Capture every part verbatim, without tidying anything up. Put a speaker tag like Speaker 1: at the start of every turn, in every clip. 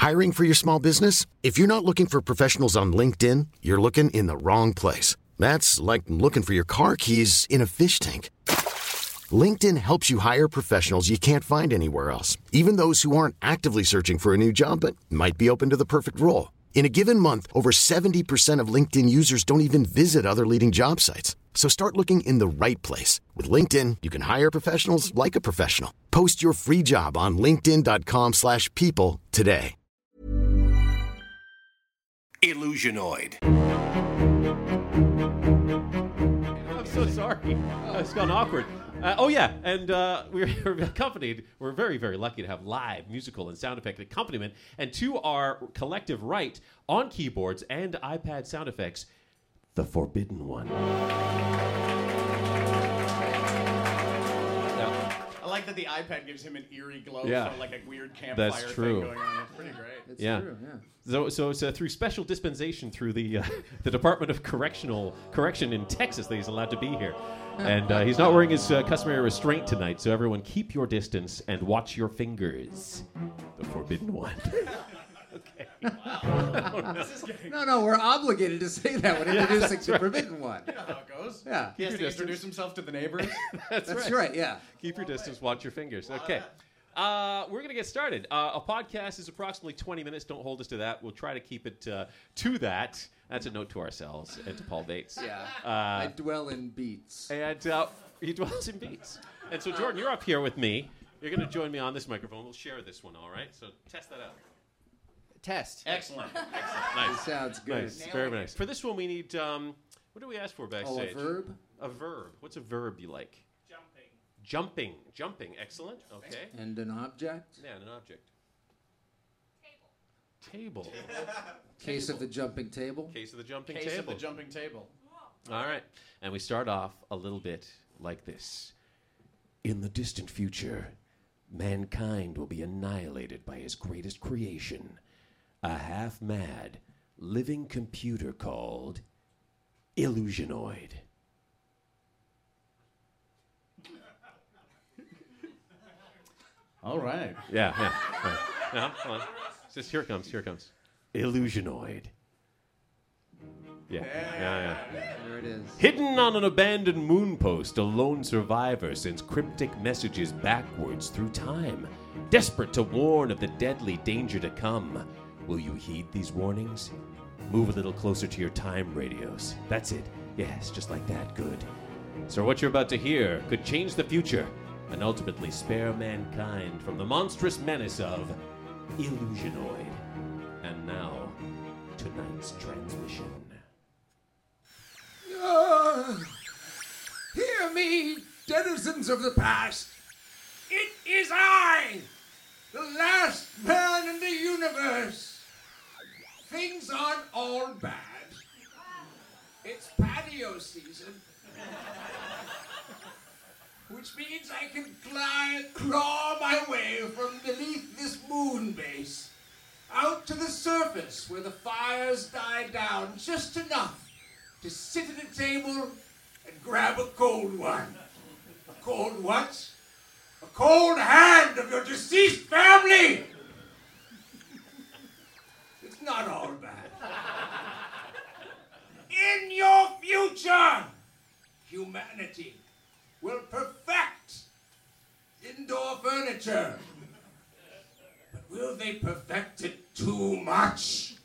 Speaker 1: Hiring for your small business? If you're not looking for professionals on LinkedIn, you're looking in the wrong place. That's like looking for your car keys in a fish tank. LinkedIn helps you hire professionals you can't find anywhere else, even those who aren't actively searching for a new job but might be open to the perfect role. In a given month, over seventy percent of LinkedIn users don't even visit other leading job sites. So start looking in the right place. With LinkedIn, you can hire professionals like a professional. Post your free job on linkedin.com slash people today.
Speaker 2: Illusionoid.
Speaker 3: I'm so sorry. Uh, it's gone awkward. Uh, oh, yeah, and uh, we're, we're accompanied, we're very, very lucky to have live musical and sound effect accompaniment, and to our collective right, on keyboards and iPad sound effects, the Forbidden One.
Speaker 4: I like that the iPad gives him an eerie glow
Speaker 3: Yeah.
Speaker 4: for like a weird campfire
Speaker 3: That's true.
Speaker 4: thing going on. It's pretty great.
Speaker 5: It's
Speaker 3: Yeah.
Speaker 5: true, yeah.
Speaker 3: So, so it's uh, through special dispensation through the uh, the Department of Correctional Correction in Texas that he's allowed to be here, and uh, he's not wearing his uh, customary restraint tonight. So everyone, keep your distance and watch your fingers. The Forbidden One. Okay.
Speaker 5: No, no, we're obligated to say that when introducing the Forbidden One.
Speaker 4: You know how it goes.
Speaker 5: Yeah.
Speaker 4: He has
Speaker 3: Keep
Speaker 4: to
Speaker 3: your
Speaker 4: introduce himself to the neighbors.
Speaker 3: That's,
Speaker 5: That's
Speaker 3: right.
Speaker 5: right, yeah.
Speaker 3: Keep your distance, watch your fingers. Okay. Uh, we're going to get started. Uh, a podcast is approximately twenty minutes. Don't hold us to that. We'll try to keep it uh, to that. That's a note to ourselves and to Paul Bates.
Speaker 5: Yeah.
Speaker 3: Uh,
Speaker 5: I dwell in beats.
Speaker 3: And uh, he dwells in beats. And so, Jordan, you're up here with me. You're going to join me on this microphone. We'll share this one, all right? So test that out.
Speaker 5: Test.
Speaker 4: Excellent.
Speaker 3: Nice.
Speaker 5: Sounds good.
Speaker 3: Nice. Very nice. For this one, we need, um, what do we ask for
Speaker 5: Oh,
Speaker 3: backstage?
Speaker 5: a verb?
Speaker 3: A verb. What's a verb you like? Jumping. Jumping. Excellent. Okay.
Speaker 5: And an object?
Speaker 3: Yeah, and an object. Table. Table.
Speaker 5: Case of the jumping table?
Speaker 3: Case of the jumping
Speaker 4: Case
Speaker 3: table.
Speaker 4: of the jumping table.
Speaker 3: All right. And we start off a little bit like this. In the distant future, mankind will be annihilated by his greatest creation, a half-mad, living computer called Illusionoid.
Speaker 4: All right.
Speaker 3: Yeah, yeah. Right. Yeah, hold on. Just here it comes, here it comes. Illusionoid. Yeah, yeah, yeah.
Speaker 5: There it is.
Speaker 3: Hidden on an abandoned moon post, a lone survivor sends cryptic messages backwards through time, desperate to warn of the deadly danger to come. Will you heed these warnings? Move a little closer to your time radios. That's it. Yes, just like that. Good. So what you're about to hear could change the future and ultimately spare mankind from the monstrous menace of Illusionoid. And now, tonight's transmission.
Speaker 6: Uh, hear me, denizens of the past. It is I, the last man in the universe. Things aren't all bad. It's patio season. Which means I can glide, claw my way from beneath this moon base out to the surface where the fires die down just enough to sit at a table and grab a cold one. A cold what? A cold hand of your deceased family! It's not all bad. In your future, humanity will perfect indoor furniture. But will they perfect it too much?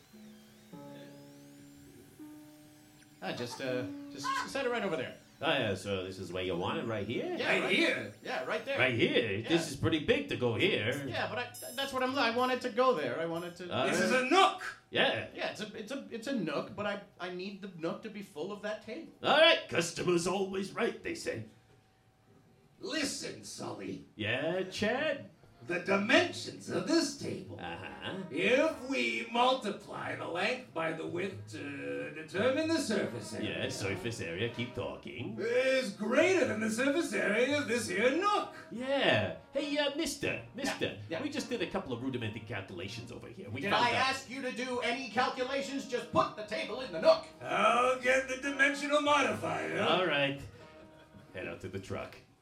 Speaker 4: Ah, just uh, just set it right over there.
Speaker 3: Oh, yeah, so this is where you want it, right here?
Speaker 4: Yeah,
Speaker 6: Right
Speaker 4: right
Speaker 6: here.
Speaker 4: Yeah, right there.
Speaker 3: Right here?
Speaker 4: Yeah.
Speaker 3: This is pretty big to go here.
Speaker 4: Yeah, but I, that's what I'm. I wanted to go there. I wanted to.
Speaker 3: Uh,
Speaker 6: This is a nook.
Speaker 3: Yeah.
Speaker 4: yeah, it's a it's a it's a nook, but I I need the nook to be full of that table.
Speaker 3: All right, customer's always right, they say.
Speaker 6: Listen, Sully.
Speaker 3: Yeah, Chad?
Speaker 6: The dimensions of this table.
Speaker 3: Uh-huh.
Speaker 6: If we multiply the length by the width to determine the surface area,
Speaker 3: Yeah, surface area, keep talking.
Speaker 6: is greater than the surface area of this here nook.
Speaker 3: Yeah. Hey, uh, mister, mister,
Speaker 4: Yeah, yeah.
Speaker 3: we just did a couple of rudimentary calculations over here. We
Speaker 4: Did
Speaker 3: found
Speaker 4: I
Speaker 3: out-
Speaker 4: ask you to do any calculations? Just put the table in the nook.
Speaker 6: I'll get the dimensional modifier.
Speaker 3: All right. Head out to the truck.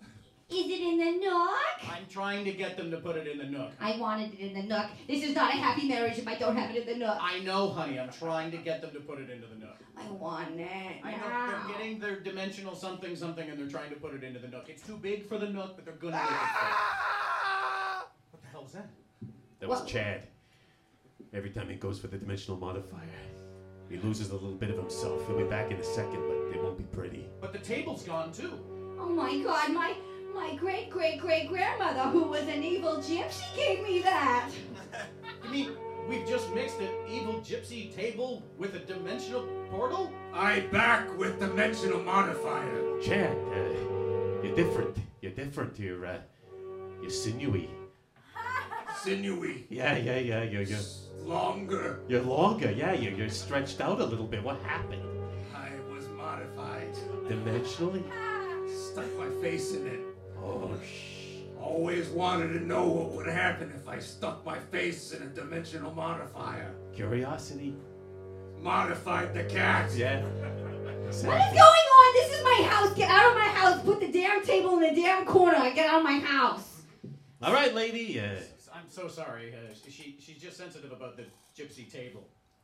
Speaker 7: Is it in the Nook?
Speaker 4: I'm trying to get them to put it in the Nook.
Speaker 7: I wanted it in the Nook. This is not a happy marriage if I don't have it in the Nook.
Speaker 4: I know, honey. I'm trying to get them to put it into the Nook.
Speaker 7: I want it
Speaker 4: I know
Speaker 7: now.
Speaker 4: they're getting their dimensional something something and they're trying to put it into the Nook. It's too big for the Nook, but they're gonna make it fit. What the hell was that?
Speaker 3: That was
Speaker 7: Well-
Speaker 3: Chad. Every time he goes for the dimensional modifier, he loses a little bit of himself. He'll be back in a second, but it won't be pretty.
Speaker 4: But the table's gone too.
Speaker 7: Oh my God, my my great great great grandmother, who was an evil gypsy, gave me that.
Speaker 4: You mean we've just mixed an evil gypsy table with a dimensional portal?
Speaker 6: I back with dimensional modifier.
Speaker 3: Chad, uh, you're different. You're different. You're, uh, you're sinewy.
Speaker 6: Sinewy.
Speaker 3: Yeah, yeah, yeah. You're, you're,
Speaker 6: Longer.
Speaker 3: you're longer. Yeah, you're, you're stretched out a little bit. What happened?
Speaker 6: I was modified.
Speaker 3: Dimensionally?
Speaker 6: Stuck my face in it.
Speaker 3: Oh, shh.
Speaker 6: Always wanted to know what would happen if I stuck my face in a dimensional modifier.
Speaker 3: Curiosity?
Speaker 6: Modified the cat.
Speaker 3: Yeah.
Speaker 7: What is going on? This is my house. Get out of my house. Put the damn table in the damn corner. Get out of my house.
Speaker 3: All right, lady. Uh,
Speaker 4: I'm so sorry. Uh, she she's just sensitive about the gypsy table.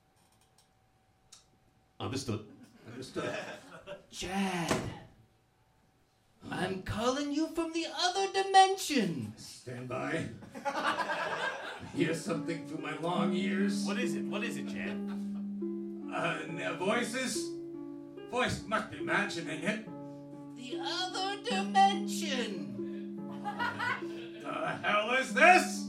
Speaker 3: understood.
Speaker 6: Understood.
Speaker 8: Chad, I'm calling you from the other dimension.
Speaker 6: Stand by. Hear something through my long ears.
Speaker 3: What is it? What is it, Chad?
Speaker 6: Uh, n- voices? Voice must be imagining it.
Speaker 8: The other dimension.
Speaker 6: The hell is this?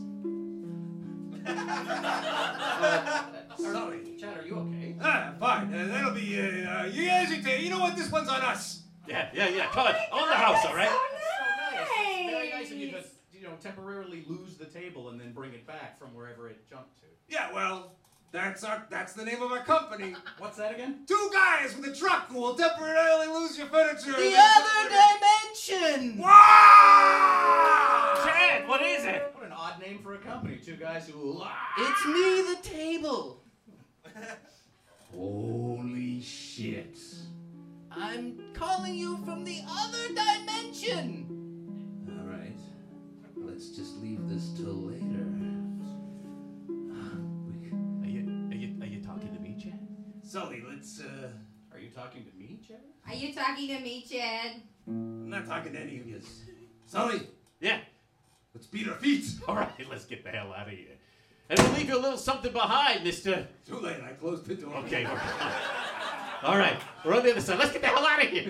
Speaker 6: Sorry.
Speaker 4: Chad, are you okay?
Speaker 6: Ah, fine. Uh, that'll be, uh, uh, you guys, uh, you know what? This one's on us.
Speaker 3: Yeah, yeah, yeah. Come on. On the house, all right?
Speaker 7: So
Speaker 4: So nice.
Speaker 7: nice.
Speaker 4: It's very nice of you to, you know, temporarily lose the table and then bring it back from wherever it jumped to.
Speaker 6: Yeah, well, that's our, that's the name of our company.
Speaker 4: What's that again?
Speaker 6: Two guys with a truck who will temporarily lose your furniture.
Speaker 8: The other dimension.
Speaker 6: Wow!
Speaker 3: Chad, what is it?
Speaker 4: What an odd name for a company. Two guys who.
Speaker 8: It's me, the table.
Speaker 6: Holy shit.
Speaker 8: I'm calling you from the other dimension.
Speaker 6: All right. Let's just leave this till later.
Speaker 3: Are you, are you, are you talking to me, Chad?
Speaker 6: Sully, let's, uh...
Speaker 4: Are you talking to me, Chad?
Speaker 7: Are you talking to me, Chad?
Speaker 6: I'm not talking to any of you. Sully,
Speaker 3: Yeah.
Speaker 6: let's beat our feet.
Speaker 3: All right, let's get the hell out of here. And we'll leave you a little something behind, mister.
Speaker 6: Too late, I closed the door.
Speaker 3: Okay, we're all right, we're on the other side. Let's get the hell out of here.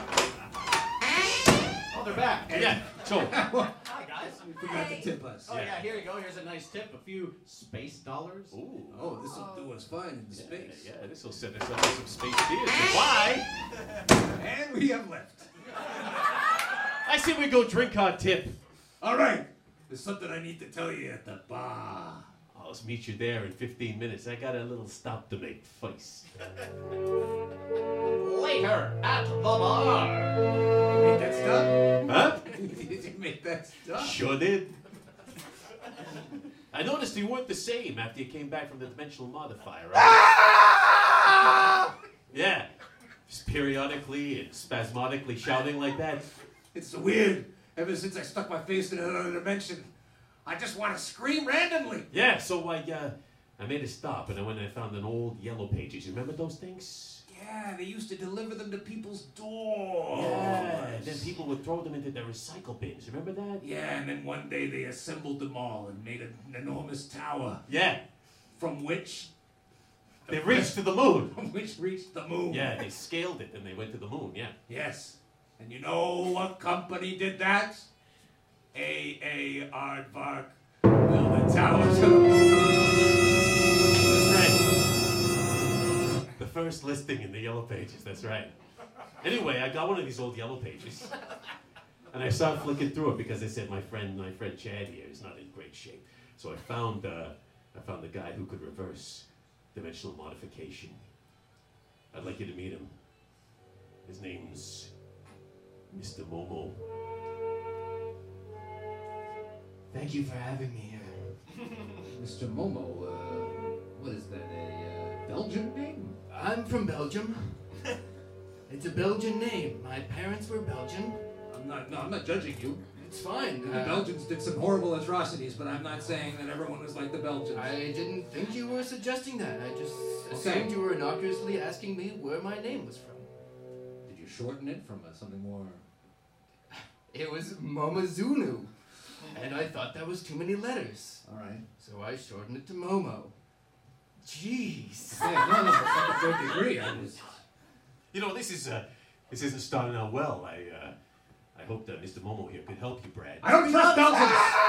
Speaker 4: Oh, they're back.
Speaker 3: Yeah, so,
Speaker 4: Hi, guys.
Speaker 6: You forgot to tip us.
Speaker 4: Oh, yeah, here you go. Here's a nice tip. A few space dollars.
Speaker 3: ooh.
Speaker 6: Oh, this will do us fine in space.
Speaker 3: Yeah, yeah, this will set us up with some space beers. Goodbye.
Speaker 6: And we have left.
Speaker 3: I say we go drink our tip.
Speaker 6: All right. There's something I need to tell you at the bar.
Speaker 3: I'll just meet you there in fifteen minutes. I got a little stop to make first.
Speaker 4: Later at the bar.
Speaker 6: You made that stuff?
Speaker 3: Huh?
Speaker 6: Did you make that stuff?
Speaker 3: Sure did. I noticed you weren't the same after you came back from the dimensional modifier, right? Yeah. Just periodically and spasmodically shouting like that.
Speaker 6: It's so weird. Ever since I stuck my face in another dimension, I just want to scream randomly.
Speaker 3: Yeah, so I uh, I made a stop and I went and I found an old Yellow Pages. You remember those things?
Speaker 6: Yeah, they used to deliver them to people's doors.
Speaker 3: Yeah, and then people would throw them into their recycle bins. Remember that?
Speaker 6: Yeah, and then one day they assembled them all and made an enormous tower
Speaker 3: Yeah,
Speaker 6: from which
Speaker 3: they reached to the moon.
Speaker 6: from which reached the moon.
Speaker 3: Yeah, they scaled it and they went to the moon, yeah.
Speaker 6: Yes. And you know what company did that? A A Aardvark built a tower to the moon.
Speaker 3: That's right. The first listing in the Yellow Pages, that's right. Anyway, I got one of these old Yellow Pages. And I started flicking through it because they said my friend, my friend Chad here is not in great shape. So I found, uh, I found the guy who could reverse dimensional modification. I'd like you to meet him. His name's Mister Momo.
Speaker 8: Thank you for having me here.
Speaker 5: Mister Momo, uh, what is that, a uh, Belgian name?
Speaker 8: I'm from Belgium. It's a Belgian name. My parents were Belgian.
Speaker 6: I'm not no, I'm not judging you.
Speaker 5: It's fine.
Speaker 6: The
Speaker 5: Uh,
Speaker 6: Belgians did some horrible atrocities, but I'm not saying that everyone was like the Belgians.
Speaker 5: I didn't think you were suggesting that. I just
Speaker 6: Okay.
Speaker 5: assumed you were innocuously asking me where my name was from.
Speaker 6: Did you shorten it from uh, something more?
Speaker 5: It was Momozunu. And I thought that was too many letters.
Speaker 6: All right.
Speaker 5: So I shortened it to Momo. Jeez.
Speaker 6: Yeah, no, no, it's not a third degree. I was.
Speaker 3: You know, this is uh, this isn't starting out well. I uh, I hope that Mister Momo here could help you, Brad.
Speaker 6: I don't trust Belgians.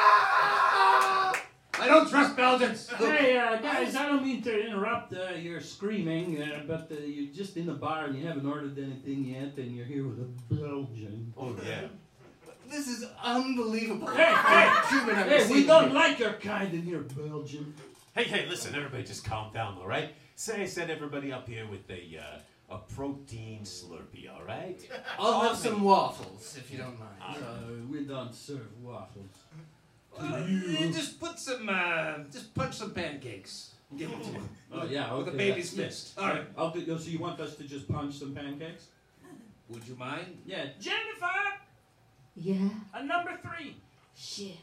Speaker 6: I don't trust Belgians.
Speaker 9: Hey, uh, guys, I don't mean to interrupt uh, your screaming, uh, but uh, you're just in the bar and you haven't ordered anything yet, and you're here with a Belgian.
Speaker 3: Oh yeah.
Speaker 5: This is unbelievable.
Speaker 9: Hey, hey,
Speaker 5: Cuban, have you
Speaker 9: hey,
Speaker 5: seen
Speaker 9: we don't
Speaker 5: me?
Speaker 9: like your kind and you're Belgian.
Speaker 3: Hey, hey, listen, everybody, just calm down, all right? Say I set everybody up here with a uh, a protein Slurpee, all right?
Speaker 5: I'll have some waffles, if you don't mind.
Speaker 9: Uh, we don't serve waffles.
Speaker 4: Uh, you just put some, uh, just punch some pancakes. Give them to him.
Speaker 9: Oh, yeah, okay.
Speaker 4: With a baby's
Speaker 9: yeah.
Speaker 4: fist. All right.
Speaker 9: I'll do, so you want us to just punch some pancakes?
Speaker 4: Would you mind?
Speaker 9: Yeah. Jennifer!
Speaker 7: Yeah?
Speaker 9: A number three.
Speaker 7: Shit.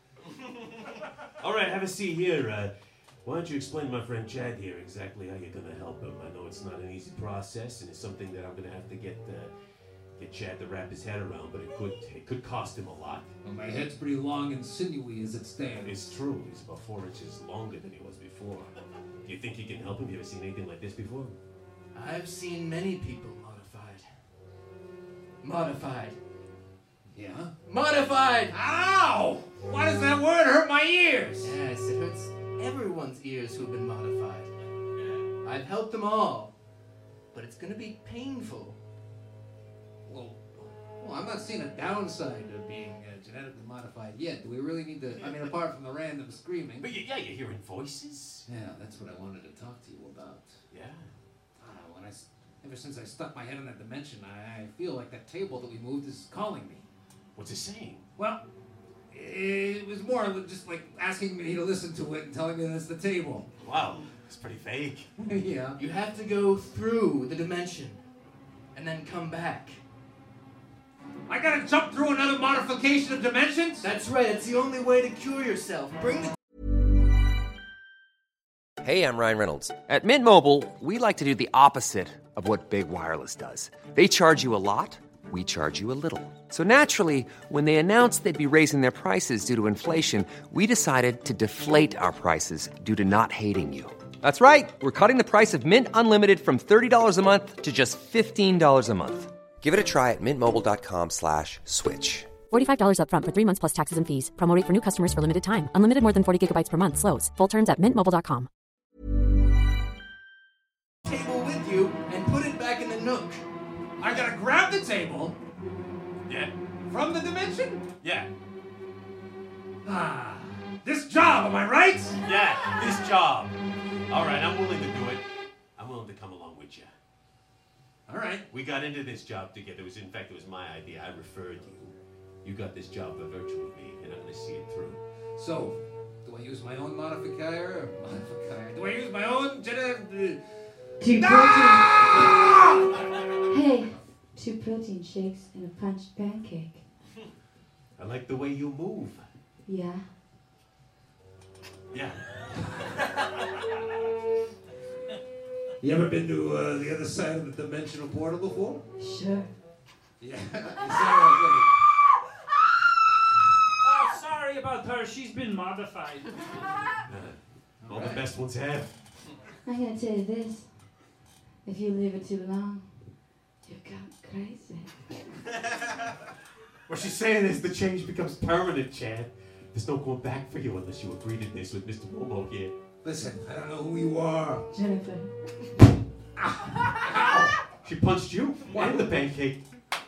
Speaker 3: All right, have a seat here. Uh, why don't you explain to my friend Chad here exactly how you're going to help him? I know it's not an easy process, and it's something that I'm going to have to get uh, get Chad to wrap his head around, but it could it could cost him a lot.
Speaker 6: Well, my head's pretty long and sinewy as it stands.
Speaker 3: It's true. He's about four inches longer than he was before. Do you think you can help him? You ever seen anything like this before?
Speaker 5: I've seen many people modified. Modified.
Speaker 6: Yeah?
Speaker 5: Modified!
Speaker 6: Ow! Why does that word hurt my ears?
Speaker 5: Yes, it hurts everyone's ears who've been modified. I've helped them all, but it's gonna be painful.
Speaker 6: Well, well, I'm not seeing a downside of being uh, genetically modified yet. Do we really need to? I mean, apart from the random screaming.
Speaker 3: But y- yeah, you're hearing voices.
Speaker 6: Yeah, that's what I wanted to talk to you about.
Speaker 3: Yeah.
Speaker 6: Uh, when I, s- ever since I stuck my head in that dimension, I, I feel like that table that we moved is calling me.
Speaker 3: What's it saying?
Speaker 6: Well, it was more of just like asking me to listen to it and telling me that's the table.
Speaker 3: Wow, it's pretty vague.
Speaker 6: Yeah.
Speaker 5: You have to go through the dimension and then come back.
Speaker 6: I gotta jump through another modification of dimensions?
Speaker 5: That's right, it's the only way to cure yourself. Bring the
Speaker 10: Hey, I'm Ryan Reynolds. At Mint Mobile, we like to do the opposite of what Big Wireless does. They charge you a lot, we charge you a little. So naturally, when they announced they'd be raising their prices due to inflation, we decided to deflate our prices due to not hating you. That's right. We're cutting the price of Mint Unlimited from thirty dollars a month to just fifteen dollars a month. Give it a try at mintmobile.com slash switch.
Speaker 11: forty-five dollars up front for three months plus taxes and fees. Promo rate for new customers for limited time. Unlimited more than forty gigabytes per month. Slows full terms at mint mobile dot com.
Speaker 5: table with you and put it back in the nook.
Speaker 6: I gotta grab the table
Speaker 3: Yeah.
Speaker 6: from the dimension?
Speaker 3: Yeah.
Speaker 6: Ah, this job, am I right?
Speaker 3: Yeah, this job. All right, I'm willing to do it. I'm willing to come along with you.
Speaker 6: All right.
Speaker 3: We got into this job together. It was, in fact, it was my idea. I referred you. You got this job by virtue of me, and I'm going to see it through.
Speaker 6: So, do I use my own modifier? Or modifier? Do I use my own genetic?
Speaker 7: Two
Speaker 6: Ah!
Speaker 7: protein. Hey, two protein shakes and a punched pancake.
Speaker 3: I like the way you move.
Speaker 7: Yeah.
Speaker 3: Yeah.
Speaker 6: You ever been to uh, the other side of the dimensional portal before?
Speaker 7: Sure.
Speaker 6: Yeah. Is that
Speaker 9: Oh, sorry about her. She's been modified.
Speaker 3: Uh, all the best ones have.
Speaker 7: I'm gonna tell you this. If you leave it too long, you go crazy.
Speaker 3: What she's saying is the change becomes permanent, Chad. There's no going back for you unless you agree to this with Mister Momo here.
Speaker 6: Listen, I don't know who you are.
Speaker 7: Jennifer.
Speaker 3: Ow! She punched you and the pancake.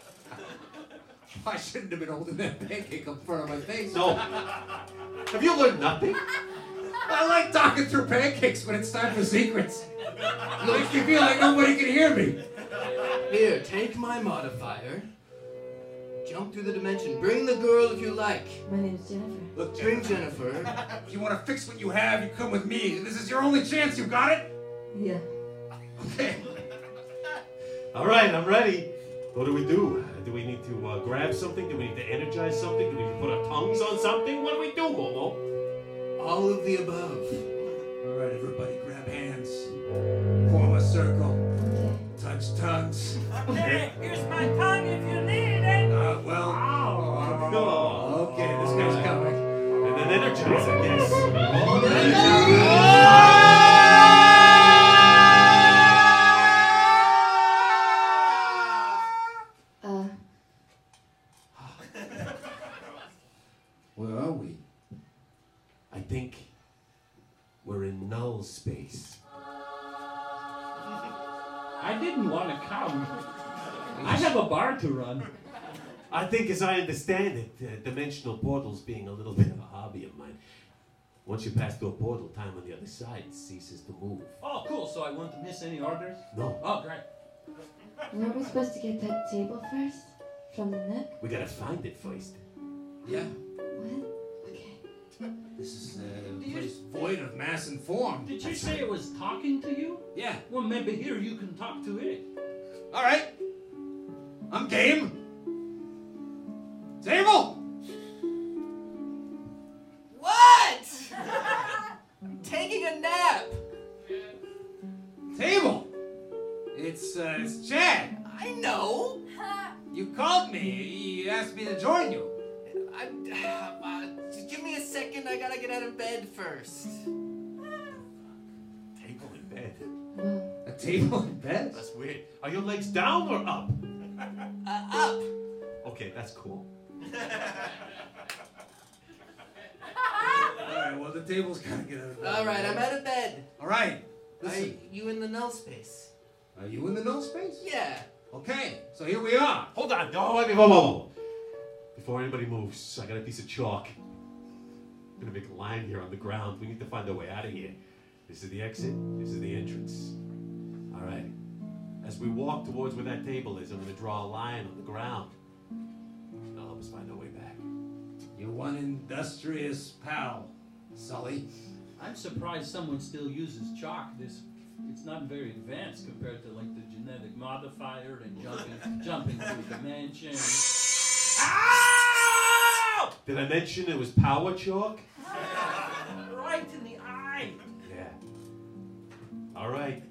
Speaker 6: I shouldn't have been holding that pancake up front of my face.
Speaker 3: No. Have you learned nothing?
Speaker 6: I like talking through pancakes when it's time for secrets. It makes me feel like nobody can hear me.
Speaker 5: Here, take my modifier. Jump through the dimension. Bring the girl if you like.
Speaker 7: My name's Jennifer.
Speaker 6: Look,
Speaker 5: Bring Jennifer.
Speaker 6: If you want to fix what you have, you come with me. This is your only chance. You got it?
Speaker 7: Yeah.
Speaker 6: Okay.
Speaker 3: All right, I'm ready. What do we do? do we need to uh, grab something? Do we need to energize something? Do we need to put our tongues on something? What do we do, Momo?
Speaker 6: All of the above. All right, everybody, grab hands. Form a circle. Touch tongues.
Speaker 12: Okay, here's my tongue if you need it.
Speaker 6: Uh, well,
Speaker 3: Oh,
Speaker 6: okay, this guy's coming.
Speaker 3: and then energize, I guess.
Speaker 7: Uh,
Speaker 6: Where are we?
Speaker 3: I think we're in null space.
Speaker 9: I didn't want to come. I have a bar to run.
Speaker 3: I think, as I understand it, uh, dimensional portals being a little bit of a hobby of mine. Once you pass through a portal, time on the other side ceases to move.
Speaker 9: Oh, cool. So I won't miss any orders?
Speaker 3: No.
Speaker 9: Oh, great.
Speaker 7: weren't we supposed to get that table first? From the nook?
Speaker 3: We gotta find it first.
Speaker 6: Yeah.
Speaker 7: What? Okay.
Speaker 6: This is a place void of mass and form.
Speaker 9: Did you say it was talking to you?
Speaker 6: Yeah.
Speaker 9: Well, maybe here you can talk to it.
Speaker 6: All right. I'm game. Table!
Speaker 8: What? I'm taking a nap.
Speaker 6: Table! It's, uh, it's Chad.
Speaker 8: I know.
Speaker 6: You called me. You asked me to join you.
Speaker 8: I'm, uh, just give me a second. I gotta get out of bed first.
Speaker 3: Table in bed.
Speaker 6: A table in bed?
Speaker 3: That's weird. Are your legs down or up?
Speaker 8: Uh, up.
Speaker 3: Okay, that's cool.
Speaker 6: All right, well, the table's gotta get out of bed.
Speaker 8: All right, I'm out of bed.
Speaker 6: All right.
Speaker 8: Are
Speaker 6: Listen.
Speaker 8: you in the null space?
Speaker 6: Are you in the null space?
Speaker 8: Yeah.
Speaker 6: Okay, so here we are.
Speaker 3: Hold on. No, wait, whoa, whoa, whoa. Before anybody moves, I got a piece of chalk. I'm gonna make a line here on the ground. We need to find our way out of here. This is the exit. This is the entrance. All right. As we walk towards where that table is, I'm gonna draw a line on the ground. That'll help us find our way back.
Speaker 6: You're one industrious pal, Sully.
Speaker 9: I'm surprised someone still uses chalk. This, it's not very advanced compared to like the genetic modifier and jumping, jumping through dimensions. Ow!
Speaker 3: Did I mention it was power chalk?
Speaker 9: Right in the eye.
Speaker 3: Yeah. All right.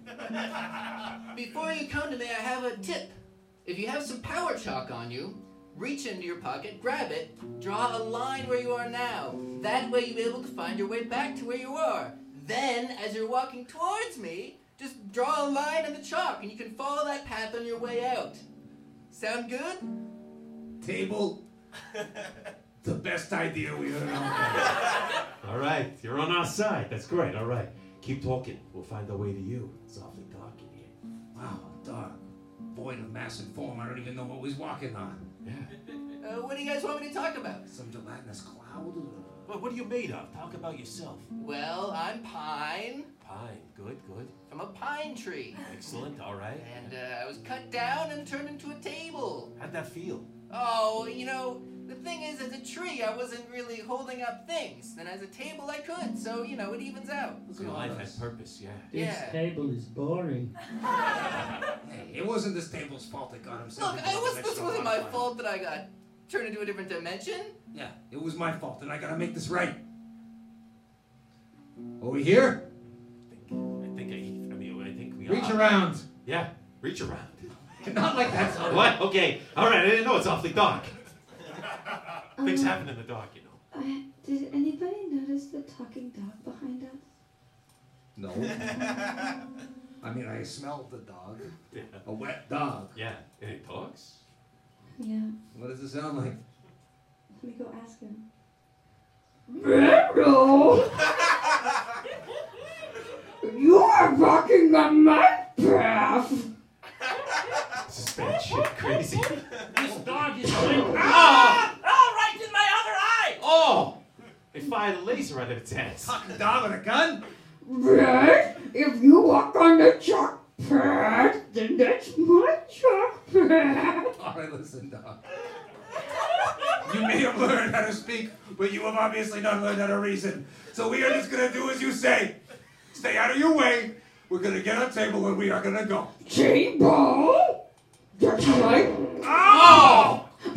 Speaker 5: Before you come to me, I have a tip. If you have some power chalk on you, reach into your pocket, grab it, draw a line where you are now. That way you'll be able to find your way back to where you are. Then, as you're walking towards me, just draw a line in the chalk and you can follow that path on your way out. Sound good?
Speaker 6: Table. The best idea we ever known.
Speaker 3: All right. You're on our side. That's great. All right. Keep talking. We'll find our way to you. It's awfully dark in here.
Speaker 6: Wow, dark. Void of mass and form. I don't even know what we're walking on.
Speaker 3: Yeah.
Speaker 5: Uh, what do you guys want me to talk about?
Speaker 6: Some gelatinous cloud?
Speaker 3: Well, what are you made of? Talk about yourself.
Speaker 5: Well, I'm Pine.
Speaker 3: Pine. Good, good.
Speaker 5: I'm a pine tree.
Speaker 3: Excellent. All right.
Speaker 5: And uh, I was cut down and turned into a table.
Speaker 3: How'd that feel?
Speaker 5: Oh, you know, the thing is, as a tree, I wasn't really holding up things. And as a table, I could. So, you know, it evens out.
Speaker 3: Your life has purpose, yeah.
Speaker 9: This
Speaker 5: Yeah.
Speaker 9: table is boring.
Speaker 6: Hey, it wasn't this table's fault that got himself.
Speaker 5: Look,
Speaker 6: into
Speaker 5: I
Speaker 6: a
Speaker 5: was, this
Speaker 6: dimensional
Speaker 5: wasn't my
Speaker 6: modifier.
Speaker 5: fault that I got turned into a different dimension.
Speaker 6: Yeah, it was my fault, and I gotta make this right. Over here?
Speaker 3: I think I, I mean, I think we
Speaker 6: Reach
Speaker 3: are.
Speaker 6: around.
Speaker 3: Yeah, reach around.
Speaker 6: Not like that, son.
Speaker 3: What? Okay. All right. I didn't know it's awfully dark. Things
Speaker 7: Um,
Speaker 3: happen in the dark, you know.
Speaker 7: Uh, did anybody notice the talking dog behind us?
Speaker 6: No. I mean, I smelled the dog.
Speaker 3: Yeah.
Speaker 6: A wet dog.
Speaker 3: Yeah. And it talks?
Speaker 7: Yeah.
Speaker 6: What does it sound like?
Speaker 7: Let me go ask him. Brando! You are walking on my path!
Speaker 3: This is bad shit. Crazy.
Speaker 9: This dog is like,
Speaker 3: Ah!
Speaker 9: oh, right in my other eye.
Speaker 3: Oh! It fired a laser out of its head.
Speaker 6: Fucking dog with a gun?
Speaker 7: Right? If you walk on the chalk path, then that's my chalk path.
Speaker 6: All right, listen, dog. You may have learned how to speak, but you have obviously not learned how to reason. So we are just gonna do as you say. Stay out of your way. We're gonna get on table and we are gonna go.
Speaker 7: Table? That's right.
Speaker 6: Oh!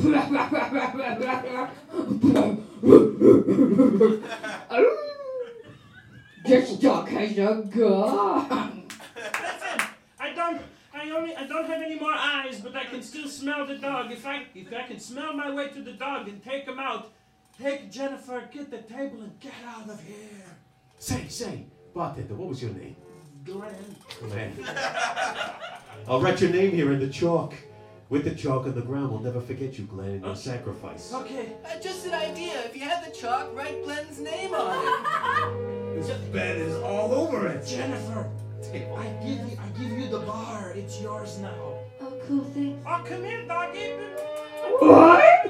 Speaker 7: This dog has a gun.
Speaker 12: Listen, I don't, I only, I don't have any more eyes, but I can still smell the dog. If I, if I can smell my way to the dog and take him out, take Jennifer, get the table, and get out of here.
Speaker 3: Say, say, bartender, what was your name?
Speaker 12: Glenn.
Speaker 3: Glenn. I'll write your name here in the chalk. With the chalk on the ground, we'll never forget you, Glenn, and your sacrifice.
Speaker 12: Okay.
Speaker 5: Uh, just an idea. If you had the chalk, write Glenn's name on it.
Speaker 6: This bed is all over it.
Speaker 12: Jennifer, I give you, I give you the bar. It's yours now.
Speaker 7: Oh, cool, thanks.
Speaker 12: Oh, come here, doggy.
Speaker 7: What?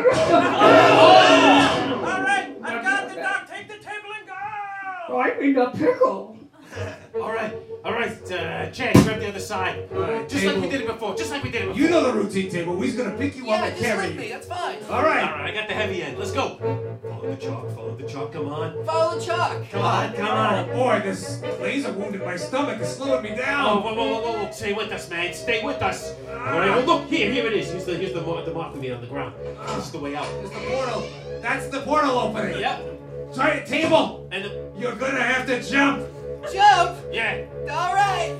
Speaker 12: All right, I got the dog. Take the table and go.
Speaker 7: I'm in a pickle.
Speaker 3: All right, all right, uh, Chad, grab the other side.
Speaker 6: All right,
Speaker 3: just
Speaker 6: table.
Speaker 3: like we did it before, just like we did it before.
Speaker 6: You know the routine, table. We's gonna pick you
Speaker 5: Yeah,
Speaker 6: up and
Speaker 5: just
Speaker 6: carry
Speaker 5: let
Speaker 6: you.
Speaker 5: me. That's fine.
Speaker 6: All right.
Speaker 3: All right, I got the heavy end. Let's go. Follow the chalk, follow the chalk, come on.
Speaker 5: Follow the chalk.
Speaker 3: Come on, come on.
Speaker 6: Oh, boy, this laser wounded my stomach is slowing me
Speaker 3: Oh,
Speaker 6: down.
Speaker 3: whoa, whoa, whoa, whoa, whoa, stay with us, man, stay with us. All right, well, look, here, here it is. Here's the, here's the, mar- the mark for me on the ground. This is the way out.
Speaker 6: There's the portal. That's the portal opening.
Speaker 3: Yep.
Speaker 6: Try it, table.
Speaker 3: And the,
Speaker 6: You're gonna have to jump.
Speaker 5: Jump.
Speaker 3: yeah.
Speaker 5: All right.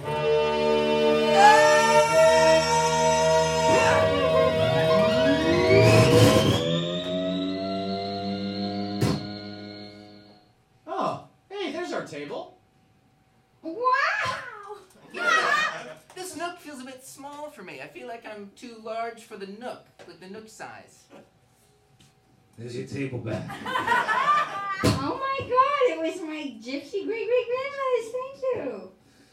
Speaker 4: Oh, hey, there's our table.
Speaker 7: Wow.
Speaker 5: You know, this nook feels a bit small for me. I feel like I'm too large for the nook, like the nook size.
Speaker 6: There's your table back.
Speaker 7: Oh my god, it was my gypsy great great grandmother's. Thank you.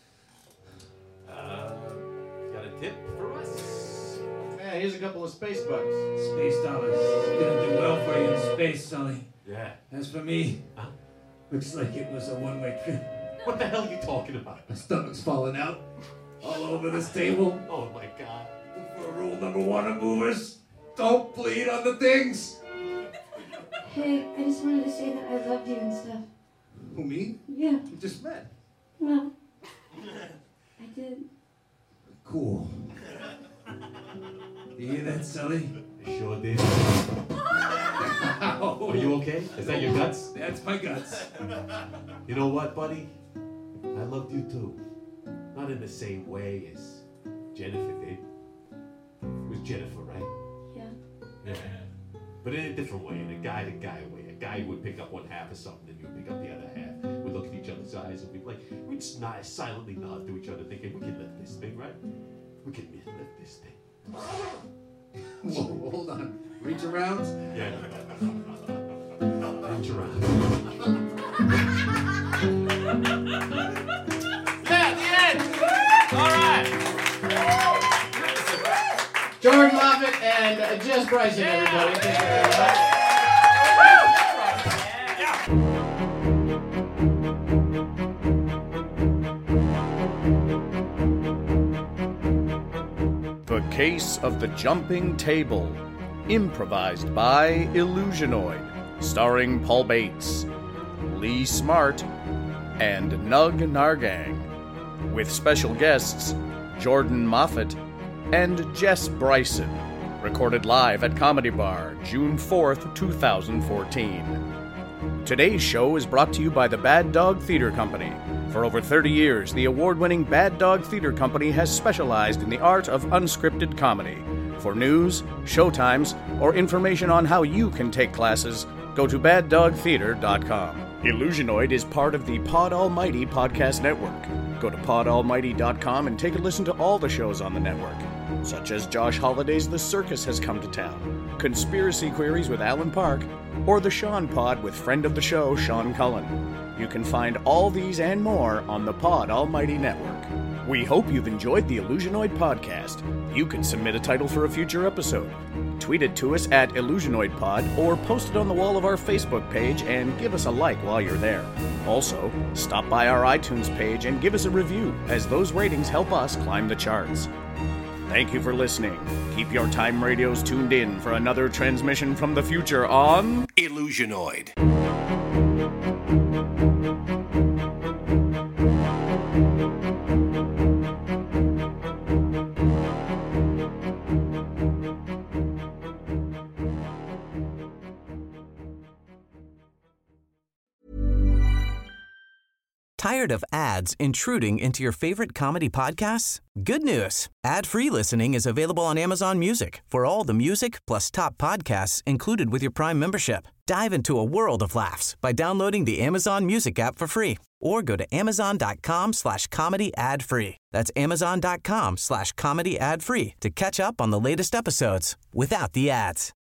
Speaker 3: Uh, got a tip for us?
Speaker 4: Yeah, here's a couple of space bucks.
Speaker 6: Space dollars. Gonna do well for you in space, Sully.
Speaker 3: Yeah.
Speaker 6: As for me,
Speaker 3: Huh?
Speaker 6: looks like it was a one-way trip.
Speaker 3: What the hell are you talking about?
Speaker 6: My stomach's falling out all over this table.
Speaker 3: Oh my god.
Speaker 6: For rule number one of movers, don't bleed on the things.
Speaker 7: Hey, I just wanted to say that I loved you and stuff.
Speaker 6: Who, me?
Speaker 7: Yeah,
Speaker 6: We just met.
Speaker 7: well, I did.
Speaker 6: Cool. You hear that, Sully?
Speaker 3: I sure did.
Speaker 6: Ow.
Speaker 3: Are you okay? Is that your guts?
Speaker 6: That's my guts.
Speaker 3: You know what, buddy? I loved you too. Not in the same way as Jennifer did. It was Jennifer, right?
Speaker 7: Yeah.
Speaker 3: Yeah. But in a different way, in a guy-to-guy way. A guy would pick up one half of something and you would pick up the other half. We'd look at each other's eyes and we'd like, we'd just nod, silently nod to each other thinking, we can lift this thing, right? We can lift this thing.
Speaker 6: Whoa, hold on. Reach around.
Speaker 3: Yeah. Reach around.
Speaker 4: Yeah, the end!
Speaker 3: All right.
Speaker 4: Jordan Moffat and uh, Jess Bryson, everybody. Thank you very much.
Speaker 13: The Case of the Jumping Table, improvised by Illusionoid, starring Paul Bates, Lee Smart, and Nug Nargang, with special guests Jordan Moffat and Jess Bryson, recorded live at Comedy Bar, June fourth, twenty fourteen. Today's show is brought to you by the Bad Dog Theater Company. For over thirty years, the award-winning Bad Dog Theater Company has specialized in the art of unscripted comedy. For news, showtimes, or information on how you can take classes, go to bad dog theater dot com. Illusionoid is part of the Pod Almighty podcast network. Go to pod almighty dot com and take a listen to all the shows on the network, such as Josh Holliday's The Circus Has Come to Town, Conspiracy Queries with Alan Park, or The Sean Pod with friend of the show, Sean Cullen. You can find all these and more on the Pod Almighty Network. We hope you've enjoyed the Illusionoid podcast. You can submit a title for a future episode. Tweet it to us at IllusionoidPod or post it on the wall of our Facebook page and give us a like while you're there. Also, stop by our iTunes page and give us a review, as those ratings help us climb the charts. Thank you for listening. Keep your time radios tuned in for another transmission from the future on
Speaker 2: Illusionoid.
Speaker 14: Tired of ads intruding into your favorite comedy podcasts? Good news. Ad-free listening is available on Amazon Music for all the music plus top podcasts included with your Prime membership. Dive into a world of laughs by downloading the Amazon Music app for free or go to amazon.com slash comedy ad free. That's amazon.com slash comedy ad free to catch up on the latest episodes without the ads.